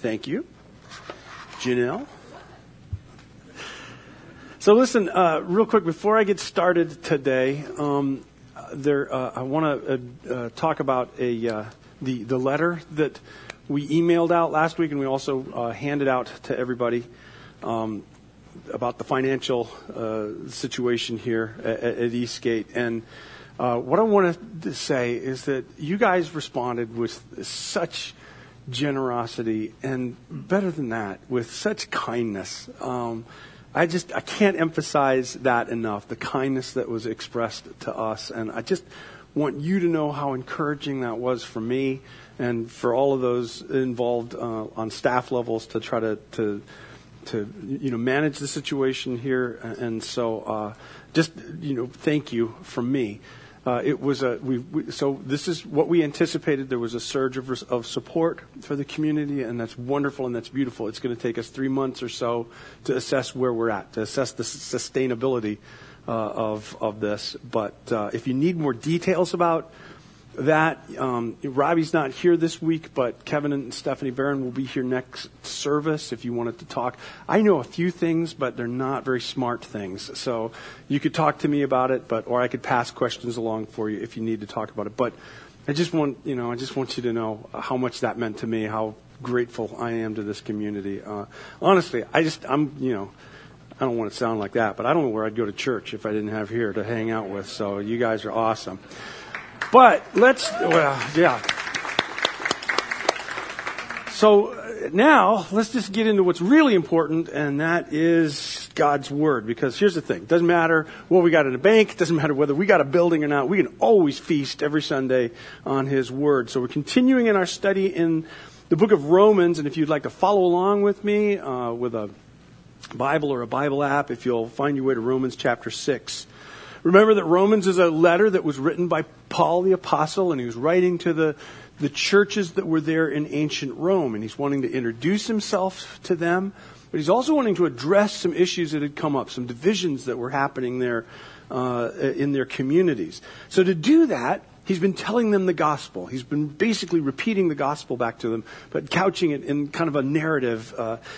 Thank you. Janelle. So listen, real quick, before I get started today, I want to talk about the letter that we emailed out last week, and we also handed out to everybody about the financial situation here at Eastgate. And what I wanted to say is that you guys responded with such generosity, and better than that, with such kindness. I can't emphasize that enough, the kindness that was expressed to us. And I just want you to know how encouraging that was for me and for all of those involved on staff levels to try to manage the situation here. And so thank you from me. It was so this is what we anticipated. There was a surge of support for the community, and that's wonderful and that's beautiful. It's going to take us 3 months or so to assess where we're at, to assess the sustainability of this. But if you need more details about that, Robbie's not here this week, but Kevin and Stephanie Barron will be here next service if you wanted to talk. I know a few things, but they're not very smart things. So you could talk to me about it, or I could pass questions along for you if you need to talk about it. But I just want you to know how much that meant to me, how grateful I am to this community. Honestly, I don't want to sound like that, but I don't know where I'd go to church if I didn't have here to hang out with. So you guys are awesome. But So now let's just get into what's really important, and that is God's Word. Because here's the thing. It doesn't matter what we got in the bank. It doesn't matter whether we got a building or not. We can always feast every Sunday on His Word. So we're continuing in our study in the book of Romans. And if you'd like to follow along with me with a Bible or a Bible app, if you'll find your way to Romans chapter 6. Remember that Romans is a letter that was written by Paul the Apostle, and he was writing to the churches that were there in ancient Rome, and he's wanting to introduce himself to them, but he's also wanting to address some issues that had come up, some divisions that were happening there in their communities. So to do that, he's been telling them the gospel. He's been basically repeating the gospel back to them, but couching it in kind of a narrative,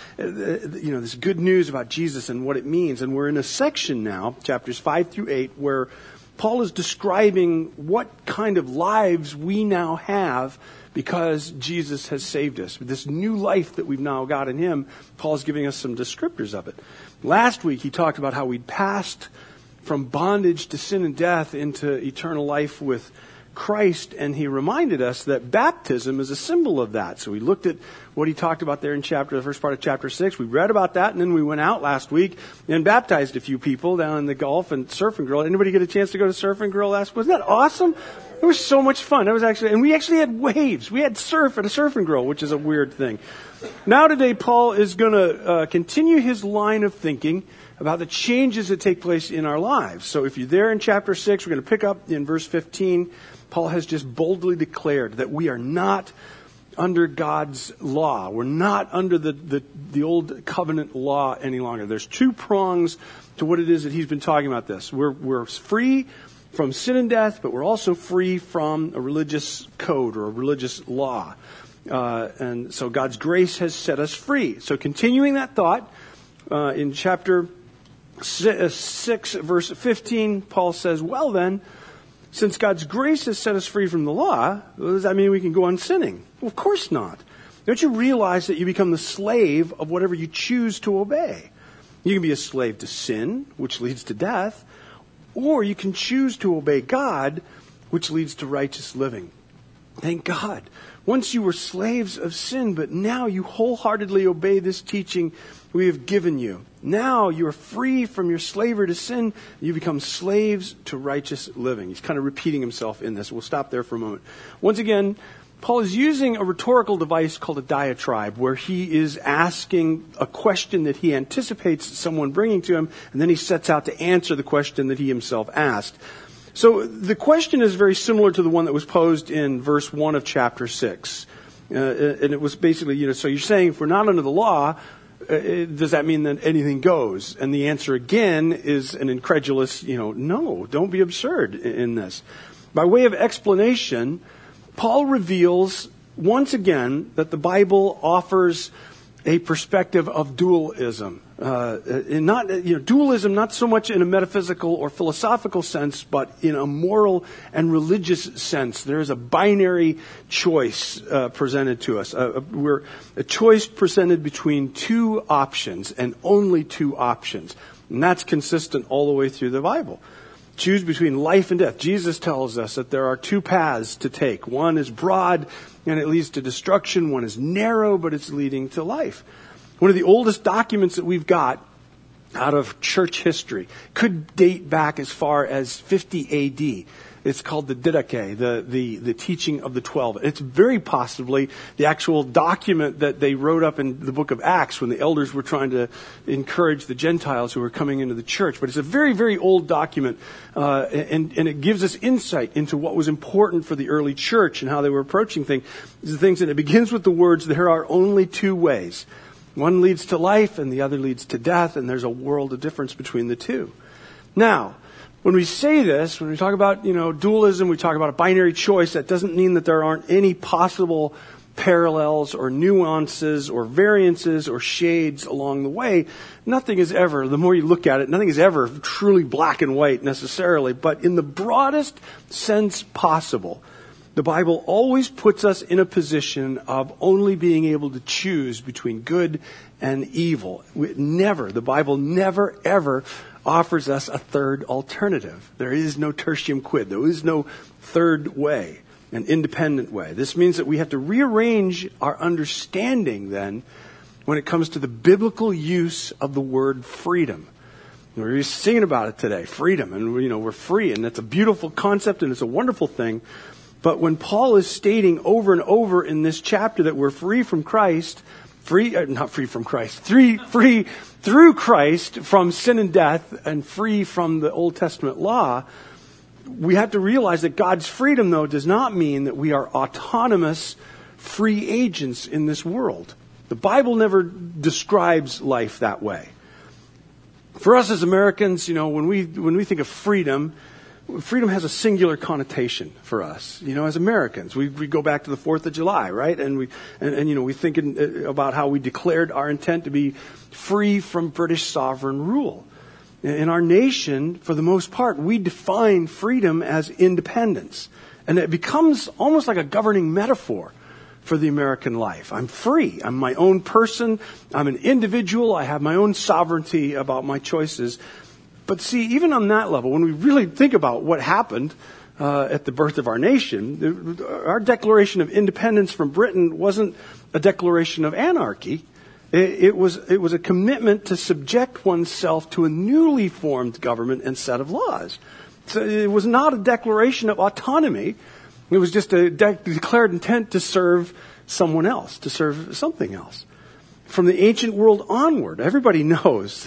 this good news about Jesus and what it means. And we're in a section now, chapters 5 through 8, where Paul is describing what kind of lives we now have because Jesus has saved us. This new life that we've now got in Him, Paul's giving us some descriptors of it. Last week, he talked about how we'd passed from bondage to sin and death into eternal life with Christ, and he reminded us that baptism is a symbol of that. So we looked at what he talked about there in the first part of chapter 6. We read about that, and then we went out last week and baptized a few people down in the Gulf and Surf and Grill. Anybody get a chance to go to Surf and Grill last week? Wasn't that awesome? It was so much fun. And we actually had waves. We had surf at a Surf and Grill, which is a weird thing. Now today, Paul is going to continue his line of thinking about the changes that take place in our lives. So if you're there in chapter 6, we're going to pick up in verse 15. Paul has just boldly declared that we are not under God's law. We're not under the old covenant law any longer. There's two prongs to what it is that he's been talking about this. We're free from sin and death, but we're also free from a religious code or a religious law. And so God's grace has set us free. So continuing that thought, in chapter 6, verse 15, Paul says, well then, since God's grace has set us free from the law, does that mean we can go on sinning? Well, of course not. Don't you realize that you become the slave of whatever you choose to obey? You can be a slave to sin, which leads to death, or you can choose to obey God, which leads to righteous living. Thank God. Once you were slaves of sin, but now you wholeheartedly obey this teaching we have given you. Now you are free from your slavery to sin. You become slaves to righteous living. He's kind of repeating himself in this. We'll stop there for a moment. Once again, Paul is using a rhetorical device called a diatribe, where he is asking a question that he anticipates someone bringing to him, and then he sets out to answer the question that he himself asked. So the question is very similar to the one that was posed in verse 1 of chapter 6. And it was basically, so you're saying if we're not under the law, does that mean that anything goes? And the answer again is an incredulous, no, don't be absurd in this. By way of explanation, Paul reveals once again that the Bible offers a perspective of dualism. Dualism not so much in a metaphysical or philosophical sense, but in a moral and religious sense. There is a binary choice presented to us. We're a choice presented between two options and only two options. And that's consistent all the way through the Bible. Choose between life and death. Jesus tells us that there are two paths to take. One is broad and it leads to destruction. One is narrow, but it's leading to life. One of the oldest documents that we've got out of church history could date back as far as 50 A.D. It's called the Didache, the teaching of the 12. It's very possibly the actual document that they wrote up in the book of Acts when the elders were trying to encourage the Gentiles who were coming into the church. But it's a very, very old document, and it gives us insight into what was important for the early church and how they were approaching things. And it begins with the words, there are only two ways. One leads to life and the other leads to death, and there's a world of difference between the two. Now, when we say this, when we talk about, dualism, we talk about a binary choice, that doesn't mean that there aren't any possible parallels or nuances or variances or shades along the way. Nothing is ever, the more you look at it, nothing is ever truly black and white necessarily, but in the broadest sense possible, the Bible always puts us in a position of only being able to choose between good and evil. The Bible never, ever offers us a third alternative. There is no tertium quid. There is no third way, an independent way. This means that we have to rearrange our understanding then when it comes to the biblical use of the word freedom. We're singing about it today, freedom, and we're free, and that's a beautiful concept and it's a wonderful thing. But when Paul is stating over and over in this chapter that we're free from Christ, free through Christ from sin and death and free from the Old Testament law, we have to realize that God's freedom, though, does not mean that we are autonomous, free agents in this world. The Bible never describes life that way. For us as Americans, when we think of freedom has a singular connotation for us. As Americans, we go back to the 4th of July, right? And we think about how we declared our intent to be free from British sovereign rule. In our nation, for the most part, we define freedom as independence. And it becomes almost like a governing metaphor for the American life. I'm free. I'm my own person. I'm an individual. I have my own sovereignty about my choices. But see, even on that level, when we really think about what happened at the birth of our nation, our declaration of independence from Britain wasn't a declaration of anarchy. It was a commitment to subject oneself to a newly formed government and set of laws. So it was not a declaration of autonomy. It was just a declared intent to serve someone else, to serve something else. From the ancient world onward, everybody knows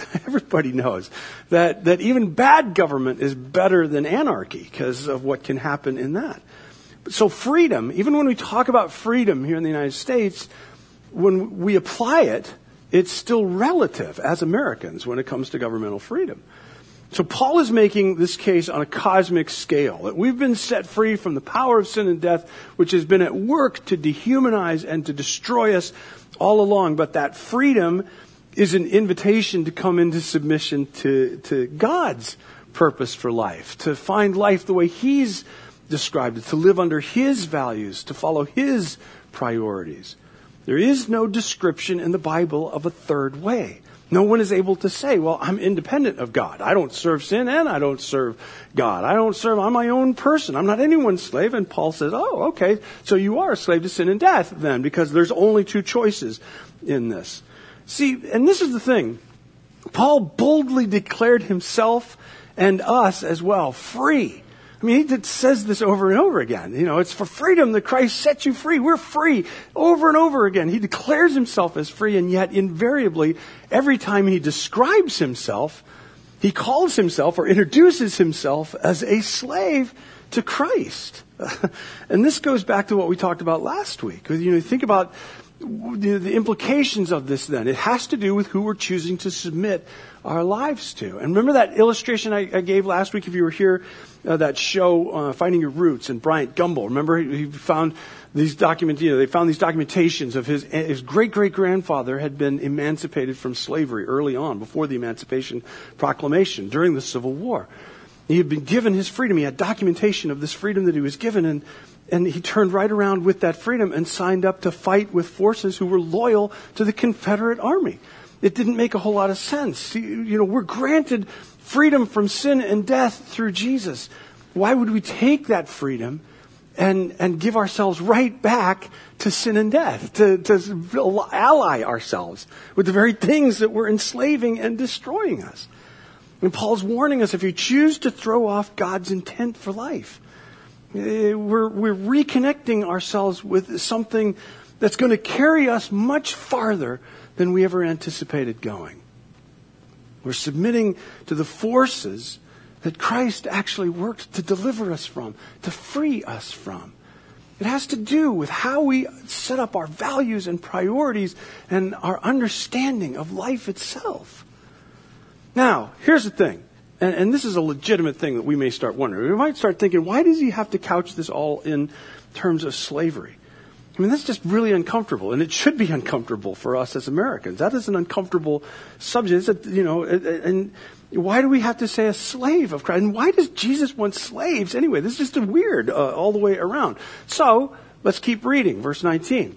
that even bad government is better than anarchy because of what can happen in that. So freedom, even when we talk about freedom here in the United States, when we apply it, it's still relative as Americans when it comes to governmental freedom. So Paul is making this case on a cosmic scale, that we've been set free from the power of sin and death, which has been at work to dehumanize and to destroy us all along. But that freedom is an invitation to come into submission to God's purpose for life, to find life the way He's described it, to live under His values, to follow His priorities. There is no description in the Bible of a third way. No one is able to say, well, I'm independent of God. I don't serve sin and I don't serve God. I'm my own person. I'm not anyone's slave. And Paul says, oh, okay, so you are a slave to sin and death then, because there's only two choices in this. See, and this is the thing. Paul boldly declared himself and us as well free. I mean, he says this over and over again. It's for freedom that Christ set you free. We're free over and over again. He declares himself as free, and yet invariably, every time he describes himself, he calls himself or introduces himself as a slave to Christ. And this goes back to what we talked about last week. Think about the implications of this then, it has to do with who we're choosing to submit our lives to. And remember that illustration I gave last week, if you were here, that show, Finding Your Roots, and Bryant Gumbel. Remember, he found these they found these documentations of his great-great-grandfather had been emancipated from slavery early on, before the Emancipation Proclamation, during the Civil War. He had been given his freedom. He had documentation of this freedom that he was given, and he turned right around with that freedom and signed up to fight with forces who were loyal to the Confederate Army. It didn't make a whole lot of sense. We're granted freedom from sin and death through Jesus. Why would we take that freedom and give ourselves right back to sin and death, to ally ourselves with the very things that were enslaving and destroying us? And Paul's warning us, if you choose to throw off God's intent for life, we're reconnecting ourselves with something that's going to carry us much farther than we ever anticipated going. We're submitting to the forces that Christ actually worked to deliver us from, to free us from. It has to do with how we set up our values and priorities and our understanding of life itself. Now, here's the thing, and this is a legitimate thing that we may start wondering. We might start thinking, why does he have to couch this all in terms of slavery? I mean, that's just really uncomfortable, and it should be uncomfortable for us as Americans. That is an uncomfortable subject. And why do we have to say a slave of Christ? And why does Jesus want slaves anyway? This is just weird all the way around. So, let's keep reading. Verse 19.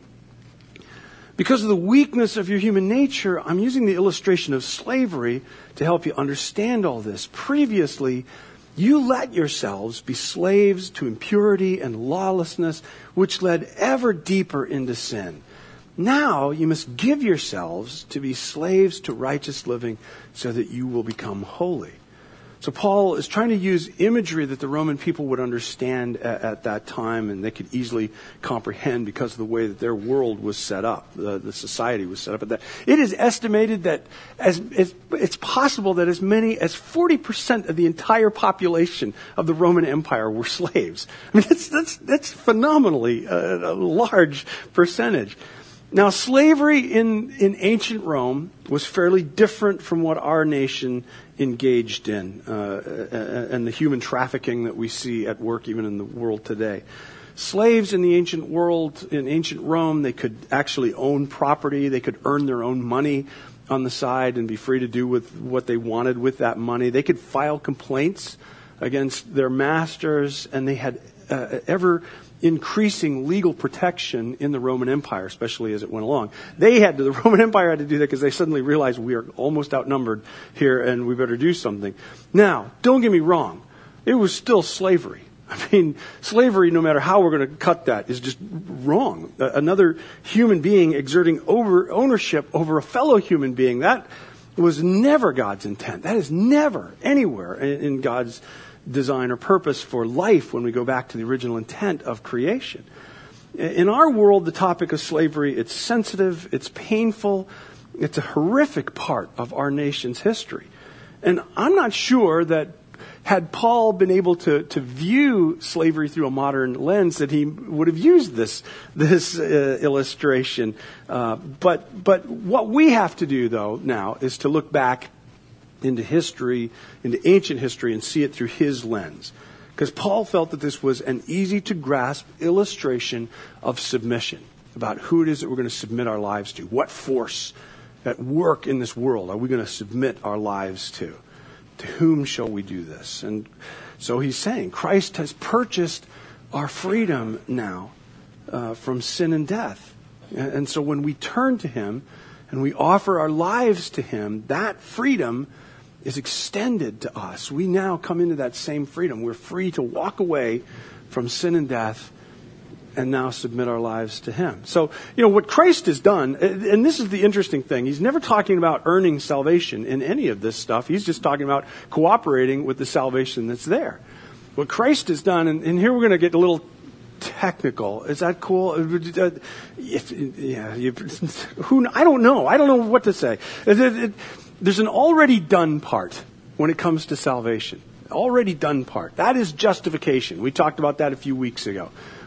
Because of the weakness of your human nature, I'm using the illustration of slavery to help you understand all this. Previously, you let yourselves be slaves to impurity and lawlessness, which led ever deeper into sin. Now you must give yourselves to be slaves to righteous living so that you will become holy. So Paul is trying to use imagery that the Roman people would understand at that time, and they could easily comprehend because of the way that their world was set up, the society was set up. It is estimated that it's possible that as many as 40% of the entire population of the Roman Empire were slaves. I mean, that's phenomenally a large percentage. Now, slavery in ancient Rome was fairly different from what our nation engaged in, and the human trafficking that we see at work even in the world today. Slaves in the ancient world, in ancient Rome, they could actually own property. They could earn their own money on the side and be free to do with what they wanted with that money. They could file complaints against their masters, and they had ever increasing legal protection in the Roman Empire, especially as it went along. The Roman Empire had to do that because they suddenly realized we are almost outnumbered here and we better do something. Now, don't get me wrong. It was still slavery. I mean, slavery, no matter how we're going to cut that, is just wrong. Another human being exerting ownership over a fellow human being, that was never God's intent. That is never anywhere in God's design or purpose for life when we go back to the original intent of creation. In our world, the topic of slavery, it's sensitive, it's painful, it's a horrific part of our nation's history. And I'm not sure that had Paul been able to view slavery through a modern lens, that he would have used this illustration. But what we have to do, though, now is to look back into history, into ancient history, and see it through his lens. Because Paul felt that this was an easy-to-grasp illustration of submission, about who it is that we're going to submit our lives to. What force at work in this world are we going to submit our lives to? To whom shall we do this? And so he's saying Christ has purchased our freedom now from sin and death. And so when we turn to him and we offer our lives to him, that freedom is extended to us. We now come into that same freedom. We're free to walk away from sin and death and now submit our lives to him. So, what Christ has done, and this is the interesting thing, he's never talking about earning salvation in any of this stuff. He's just talking about cooperating with the salvation that's there. What Christ has done, and here we're going to get a little technical. Is that cool? I don't know. I don't know what to say. There's an already done part when it comes to salvation. Already done part. That is justification. We talked about that a few weeks ago.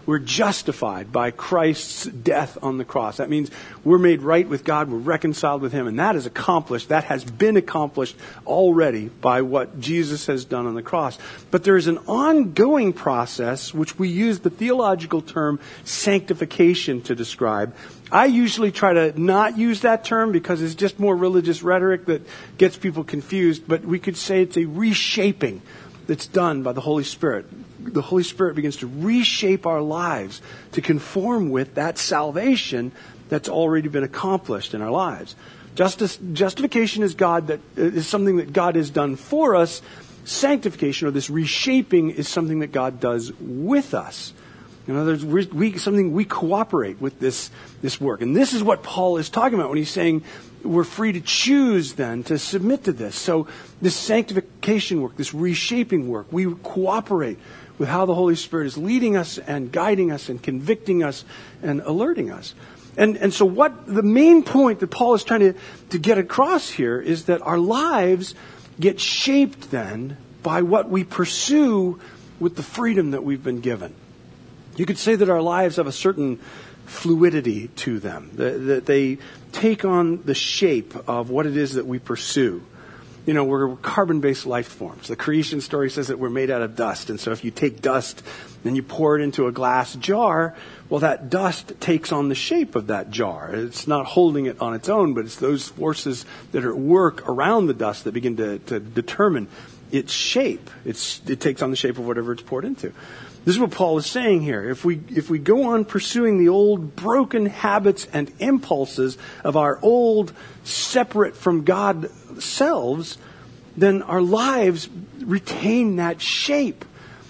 we're justified by Christ's death on the cross. That means we're made right with God, we're reconciled with Him, and that is accomplished. That has been accomplished already by what Jesus has done on the cross. But there is an ongoing process, which we use the theological term sanctification to describe. I usually try to not use that term because it's just more religious rhetoric that gets people confused, but we could say it's a reshaping that's done by the Holy Spirit. The Holy Spirit begins to reshape our lives to conform with that salvation that's already been accomplished in our lives. Justification is something that God has done for us. Sanctification, or this reshaping, is something that God does with us. In other words, we cooperate with this work. And this is what Paul is talking about when he's saying we're free to choose then to submit to this. So this sanctification work, this reshaping work, we cooperate with how the Holy Spirit is leading us and guiding us and convicting us and alerting us. And so what the main point that Paul is trying to get across here is that our lives get shaped then by what we pursue with the freedom that we've been given. You could say that our lives have a certain fluidity to them, that they take on the shape of what it is that we pursue. You know, we're carbon-based life forms. The creation story says that we're made out of dust. And so if you take dust and you pour it into a glass jar, well, that dust takes on the shape of that jar. It's not holding it on its own, but it's those forces that are at work around the dust that begin to determine its shape. It takes on the shape of whatever it's poured into. This is what Paul is saying here. If we go on pursuing the old broken habits and impulses of our old separate from God selves, then our lives retain that shape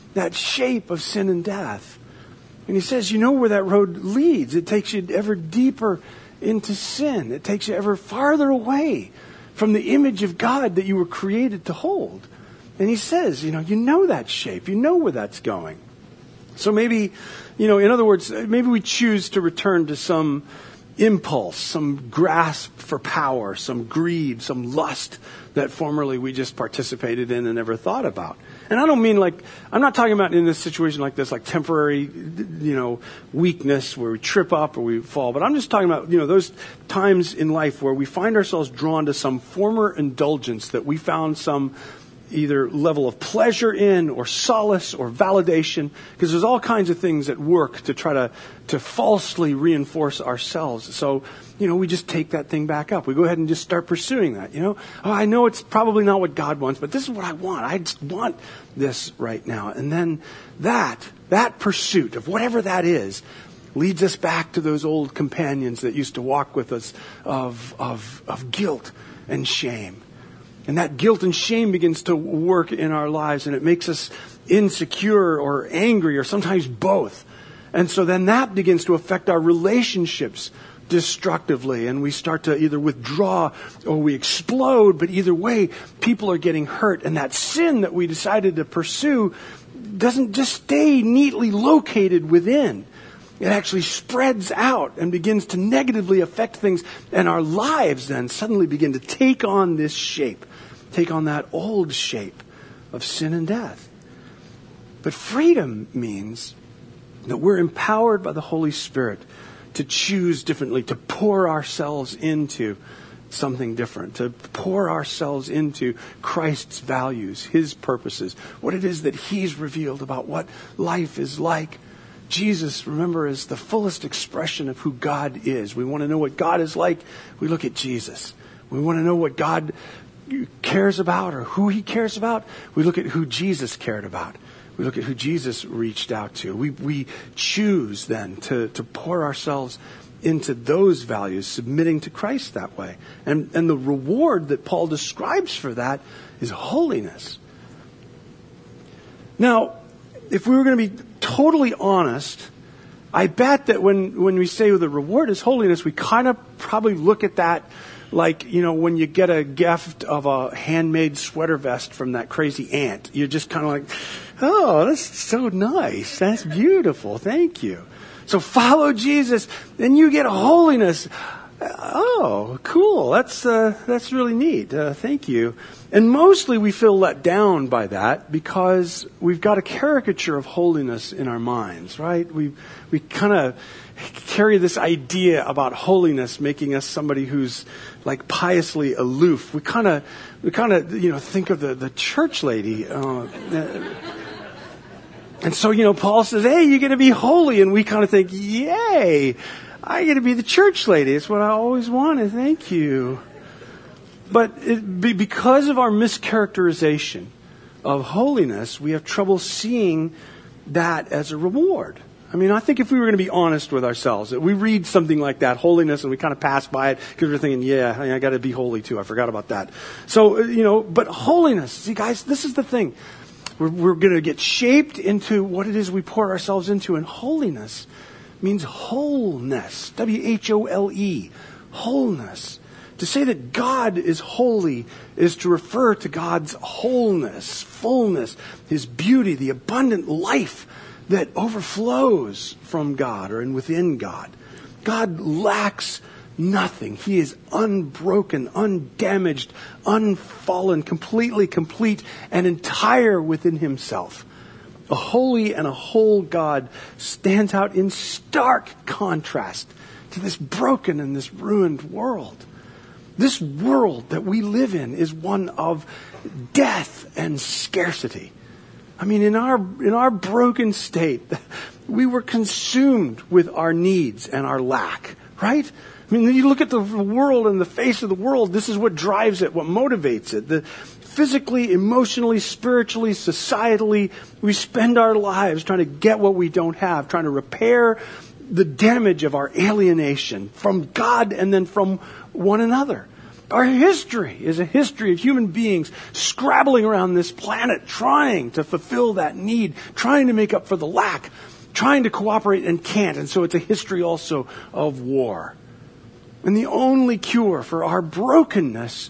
of sin and death. And he says, you know where that road leads. It takes you ever deeper into sin. It takes you ever farther away from the image of God that you were created to hold. And he says, you know that shape. You know where that's going. So maybe, in other words, maybe we choose to return to some impulse, some grasp for power, some greed, some lust that formerly we just participated in and never thought about. And I don't mean I'm not talking about in this situation like this, like temporary, weakness where we trip up or we fall. But I'm just talking about, those times in life where we find ourselves drawn to some former indulgence that we found some either level of pleasure in or solace or validation, because there's all kinds of things at work to try to falsely reinforce ourselves. So, we just take that thing back up. We go ahead and just start pursuing that, I know it's probably not what God wants, but this is what I want. I just want this right now. And then that pursuit of whatever that is leads us back to those old companions that used to walk with us of guilt and shame. And that guilt and shame begins to work in our lives, and it makes us insecure or angry or sometimes both. And so then that begins to affect our relationships destructively, and we start to either withdraw or we explode, but either way, people are getting hurt. And that sin that we decided to pursue doesn't just stay neatly located within. It actually spreads out and begins to negatively affect things, and our lives then suddenly begin to take on this shape. Take on that old shape of sin and death. But freedom means that we're empowered by the Holy Spirit to choose differently, to pour ourselves into something different, to pour ourselves into Christ's values, His purposes, what it is that He's revealed about what life is like. Jesus, remember, is the fullest expression of who God is. We want to know what God is like. We look at Jesus. We want to know what God cares about or who He cares about. We look at who Jesus cared about. We look at who Jesus reached out to. We choose then to pour ourselves into those values, submitting to Christ that way. And the reward that Paul describes for that is holiness. Now, if we were going to be totally honest, I bet that when we say the reward is holiness, we kind of probably look at that like, when you get a gift of a handmade sweater vest from that crazy aunt. You're just kind of like, oh, that's so nice. That's beautiful. Thank you. So follow Jesus, then you get holiness. Oh, cool. That's really neat. Thank you. And mostly we feel let down by that because we've got a caricature of holiness in our minds, right? We kind of carry this idea about holiness making us somebody who's like piously aloof. We kind of think of the church lady. And so, Paul says, hey, you're going to be holy. And we kind of think, yay, I get to be the church lady. It's what I always wanted. Thank you. But because of our mischaracterization of holiness, we have trouble seeing that as a reward. I mean, I think if we were going to be honest with ourselves, we read something like that, holiness, and we kind of pass by it because we're thinking, yeah, I got to be holy too. I forgot about that. So, but holiness, see guys, this is the thing. We're going to get shaped into what it is we pour ourselves into, and holiness means wholeness. W-H-O-L-E. Wholeness. To say that God is holy is to refer to God's wholeness, fullness, His beauty, the abundant life that overflows from God or within God. God lacks nothing. He is unbroken, undamaged, unfallen, completely complete and entire within Himself. A holy and a whole God stands out in stark contrast to this broken and this ruined world. This world that we live in is one of death and scarcity. I mean, in our broken state, we were consumed with our needs and our lack, right? I mean, you look at the world and the face of the world, this is what drives it, what motivates it. Physically, emotionally, spiritually, societally, we spend our lives trying to get what we don't have, trying to repair the damage of our alienation from God and then from one another. Our history is a history of human beings scrabbling around this planet, trying to fulfill that need, trying to make up for the lack, trying to cooperate and can't. And so it's a history also of war. And the only cure for our brokenness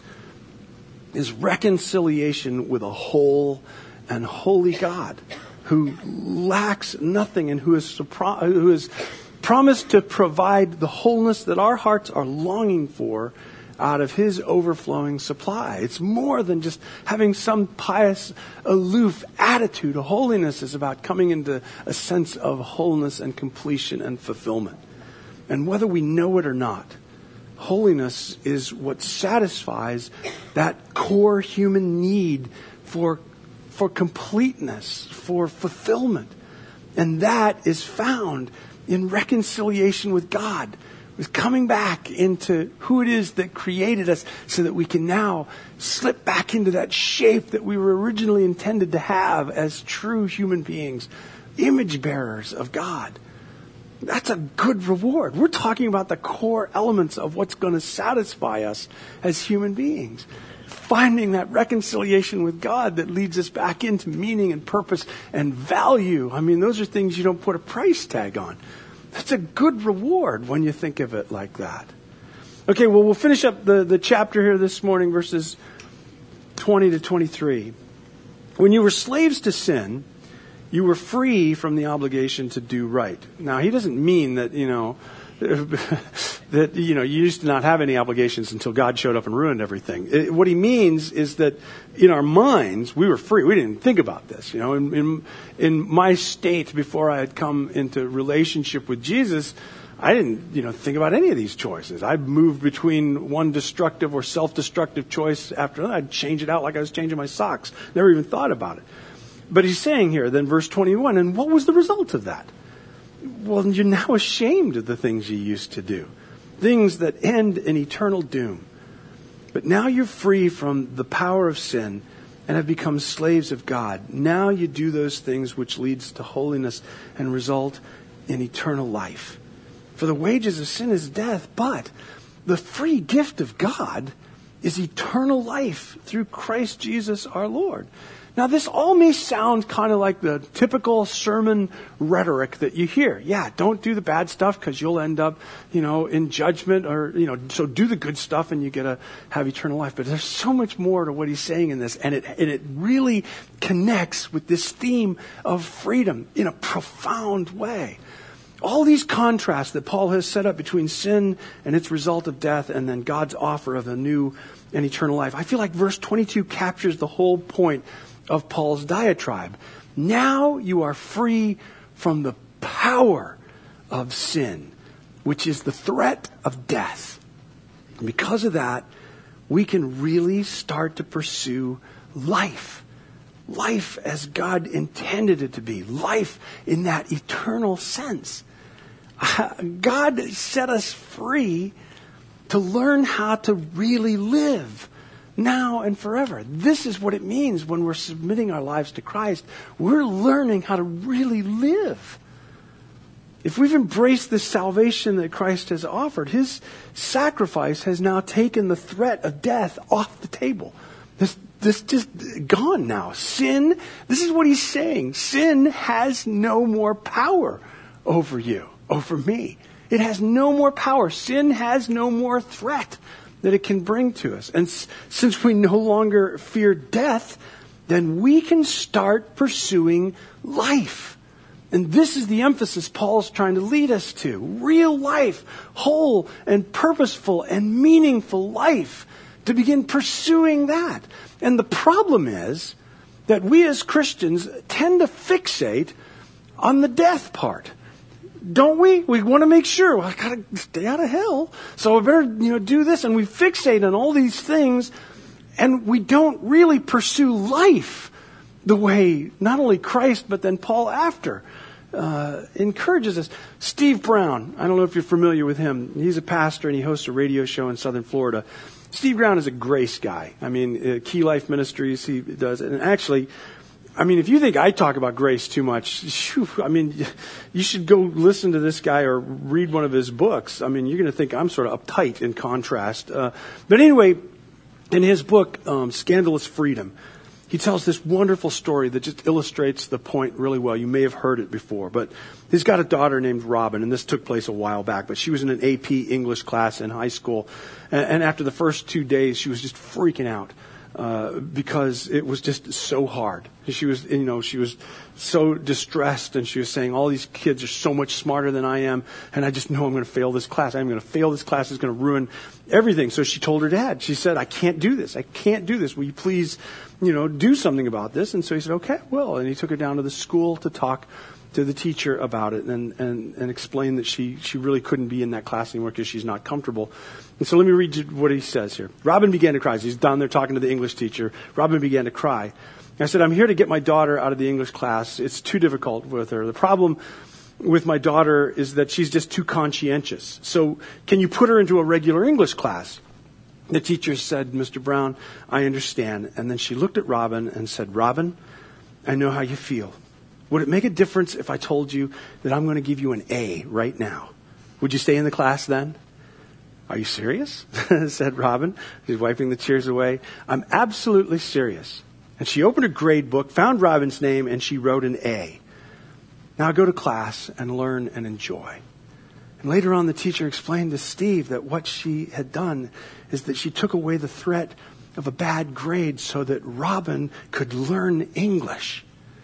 is reconciliation with a whole and holy God who lacks nothing and who has promised to provide the wholeness that our hearts are longing for out of His overflowing supply. It's more than just having some pious, aloof attitude. Holiness is about coming into a sense of wholeness and completion and fulfillment. And whether we know it or not, holiness is what satisfies that core human need for completeness, for fulfillment. And that is found in reconciliation with God, with coming back into who it is that created us so that we can now slip back into that shape that we were originally intended to have as true human beings, image bearers of God. That's a good reward. We're talking about the core elements of what's going to satisfy us as human beings. Finding that reconciliation with God that leads us back into meaning and purpose and value. I mean, those are things you don't put a price tag on. That's a good reward when you think of it like that. Okay, well, we'll finish up the chapter here this morning, verses 20 to 23. When you were slaves to sin, you were free from the obligation to do right. Now, he doesn't mean that, that, you used to not have any obligations until God showed up and ruined everything. What he means is that in our minds, we were free. We didn't think about this. In my state before I had come into relationship with Jesus, I didn't, think about any of these choices. I moved between one destructive or self-destructive choice after another. I'd change it out like I was changing my socks. Never even thought about it. But he's saying here, then verse 21, and what was the result of that? Well, you're now ashamed of the things you used to do. Things that end in eternal doom. But now you're free from the power of sin and have become slaves of God. Now you do those things which leads to holiness and result in eternal life. For the wages of sin is death, but the free gift of God is eternal life through Christ Jesus our Lord. Now, this all may sound kind of like the typical sermon rhetoric that you hear. Yeah, don't do the bad stuff because you'll end up, in judgment, or, so do the good stuff and you get to have eternal life. But there's so much more to what he's saying in this, and it really connects with this theme of freedom in a profound way. All these contrasts that Paul has set up between sin and its result of death and then God's offer of a new and eternal life. I feel like verse 22 captures the whole point of Paul's diatribe. Now you are free from the power of sin, which is the threat of death. And because of that, we can really start to pursue life. Life as God intended it to be. Life in that eternal sense. God set us free to learn how to really live now and forever. This is what it means when we're submitting our lives to Christ. We're learning how to really live. If we've embraced the salvation that Christ has offered, his sacrifice has now taken the threat of death off the table. This just gone now. Sin, this is what he's saying. Sin has no more power over you, over me. It has no more power. Sin has no more threat that it can bring to us. And since we no longer fear death, then we can start pursuing life. And this is the emphasis Paul's trying to lead us to. Real life, whole and purposeful and meaningful life. To begin pursuing that. And the problem is that we as Christians tend to fixate on the death part. Don't we? We want to make sure, well, I got to stay out of hell. So I better, do this. And we fixate on all these things. And we don't really pursue life the way not only Christ, but then Paul after encourages us. Steve Brown, I don't know if you're familiar with him. He's a pastor and he hosts a radio show in Southern Florida. Steve Brown is a grace guy. I mean, Key Life Ministries, he does. And actually, if you think I talk about grace too much, you should go listen to this guy or read one of his books. You're going to think I'm sort of uptight in contrast. But anyway, in his book, Scandalous Freedom, he tells this wonderful story that just illustrates the point really well. You may have heard it before, but he's got a daughter named Robin, and this took place a while back, but she was in an AP English class in high school, and after the first 2 days, she was just freaking out because it was just so hard. She was so distressed, and she was saying, all these kids are so much smarter than I am, and I just know I'm going to fail this class. I'm going to fail this class. It's going to ruin everything. So she told her dad. She said, I can't do this. I can't do this. Will you please, do something about this? And so he said, okay, well. And he took her down to the school to talk to the teacher about it and explain that she really couldn't be in that class anymore because she's not comfortable. And so let me read you what he says here. Robin began to cry. He's down there talking to the English teacher. Robin began to cry. I said, I'm here to get my daughter out of the English class. It's too difficult with her. The problem with my daughter is that she's just too conscientious. So can you put her into a regular English class? The teacher said, Mr. Brown, I understand. And then she looked at Robin and said, Robin, I know how you feel. Would it make a difference if I told you that I'm going to give you an A right now? Would you stay in the class then? Are you serious? said Robin. She's wiping the tears away. I'm absolutely serious. And she opened her grade book, found Robin's name, and she wrote an A. Now go to class and learn and enjoy. And later on, the teacher explained to Steve that what she had done is that she took away the threat of a bad grade so that Robin could learn English.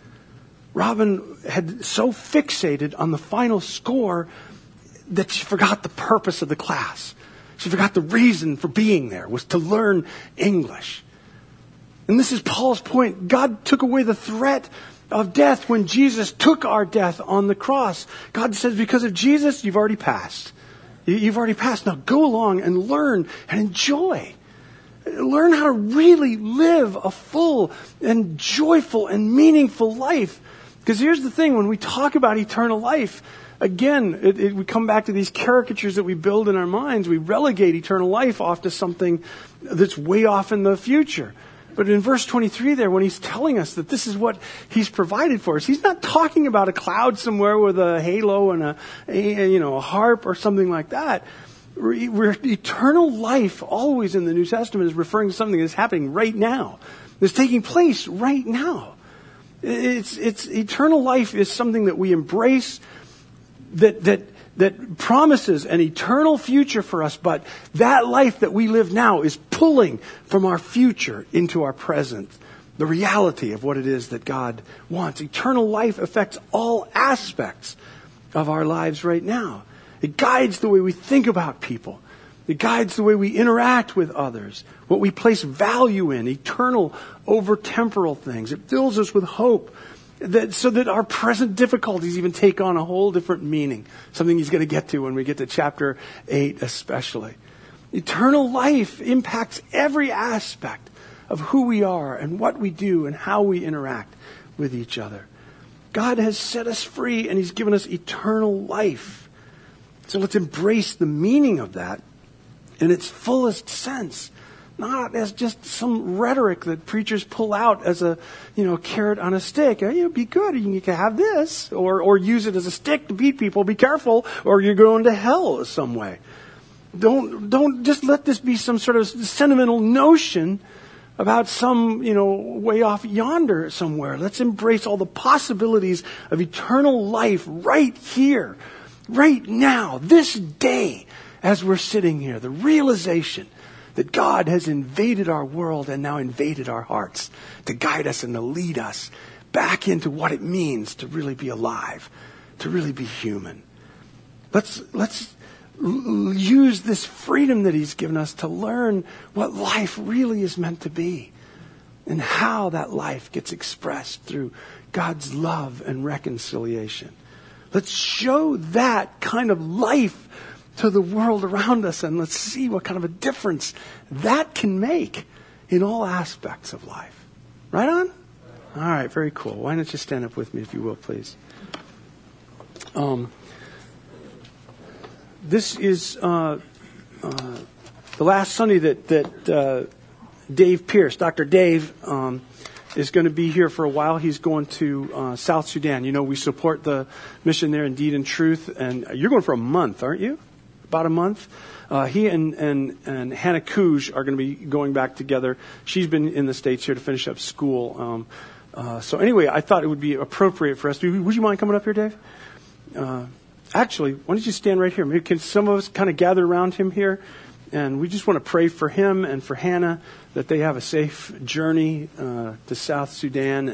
Robin had so fixated on the final score that she forgot the purpose of the class. She forgot the reason for being there was to learn English. And this is Paul's point. God took away the threat of death when Jesus took our death on the cross. God says, because of Jesus, you've already passed. You've already passed. Now go along and learn and enjoy. Learn how to really live a full and joyful and meaningful life. Because here's the thing, when we talk about eternal life, again, we come back to these caricatures that we build in our minds. We relegate eternal life off to something that's way off in the future. But in verse 23 there, when he's telling us that this is what he's provided for us, he's not talking about a cloud somewhere with a halo and a harp or something like that. Eternal life, always in the New Testament, is referring to something that's happening right now. That's taking place right now. It's eternal life is something that we embrace, that promises an eternal future for us, but that life that we live now is pulling from our future into our present, the reality of what it is that God wants. Eternal life affects all aspects of our lives right now. It guides the way we think about people. It guides the way we interact with others, what we place value in, eternal over temporal things. It fills us with hope so that our present difficulties even take on a whole different meaning, something he's going to get to when we get to chapter 8 especially. Eternal life impacts every aspect of who we are and what we do and how we interact with each other. God has set us free and he's given us eternal life. So let's embrace the meaning of that in its fullest sense, not as just some rhetoric that preachers pull out as a, carrot on a stick. Be good, you can have this, or use it as a stick to beat people. Be careful, or you're going to hell some way. Don't just let this be some sort of sentimental notion about some, way off yonder somewhere. Let's embrace all the possibilities of eternal life right here, right now, this day, as we're sitting here. The realization that God has invaded our world and now invaded our hearts to guide us and to lead us back into what it means to really be alive, to really be human. Let's use this freedom that he's given us to learn what life really is meant to be and how that life gets expressed through God's love and reconciliation. Let's show that kind of life to the world around us, and let's see what kind of a difference that can make in all aspects of life. Right on? All right, very cool. Why don't you stand up with me, if you will, please? This is the last Sunday that Dave Pierce, Dr. Dave, is going to be here for a while. He's going to South Sudan. We support the mission there in Deed and Truth, and you're going for a month, aren't you? About a month. He and Hannah Kuj are going to be going back together. She's been in the States here to finish up school. So anyway, I thought it would be appropriate for us to... Would you mind coming up here, Dave? Actually, why don't you stand right here? Maybe can some of us kind of gather around him here? And we just want to pray for him and for Hannah that they have a safe journey to South Sudan.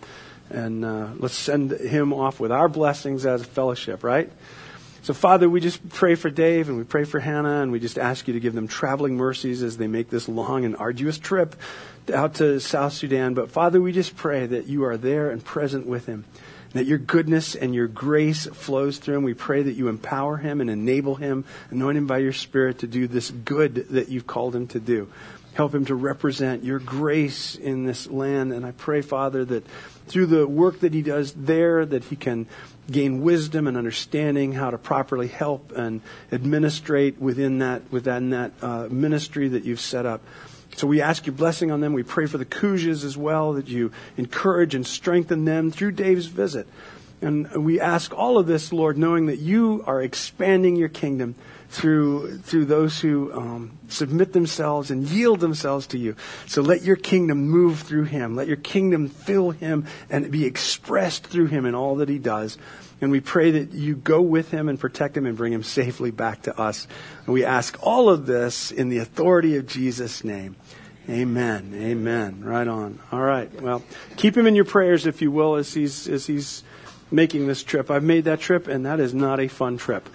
And let's send him off with our blessings as a fellowship, right? So, Father, we just pray for Dave and we pray for Hannah, and we just ask you to give them traveling mercies as they make this long and arduous trip out to South Sudan. But, Father, we just pray that you are there and present with him, that your goodness and your grace flows through him. We pray that you empower him and enable him, anoint him by your Spirit to do this good that you've called him to do. Help him to represent your grace in this land. And I pray, Father, that through the work that he does there, that he can gain wisdom and understanding how to properly help and administrate within that ministry that you've set up. So we ask your blessing on them. We pray for the Kujas as well, that you encourage and strengthen them through Dave's visit. And we ask all of this, Lord, knowing that you are expanding your kingdom through those who submit themselves and yield themselves to you. So let your kingdom move through him. Let your kingdom fill him and be expressed through him in all that he does. And we pray that you go with him and protect him and bring him safely back to us. And we ask all of this in the authority of Jesus' name. Amen. Amen. Right on. All right. Well, keep him in your prayers, if you will, as he's making this trip. I've made that trip, and that is not a fun trip.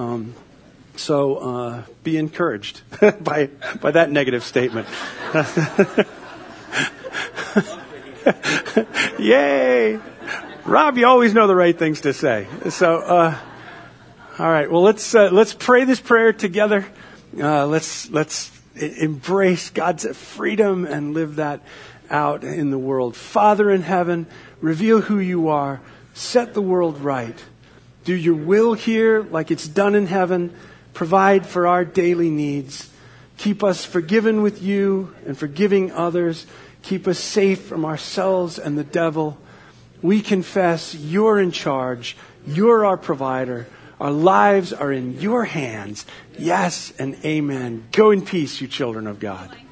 So be encouraged by that negative statement. Yay! Rob, you always know the right things to say. So, all right. Well, let's pray this prayer together. Let's embrace God's freedom and live that out in the world. Father in heaven, reveal who you are. Set the world right. Do your will here like it's done in heaven. Provide for our daily needs. Keep us forgiven with you and forgiving others. Keep us safe from ourselves and the devil. We confess you're in charge. You're our provider. Our lives are in your hands. Yes and amen. Go in peace, you children of God.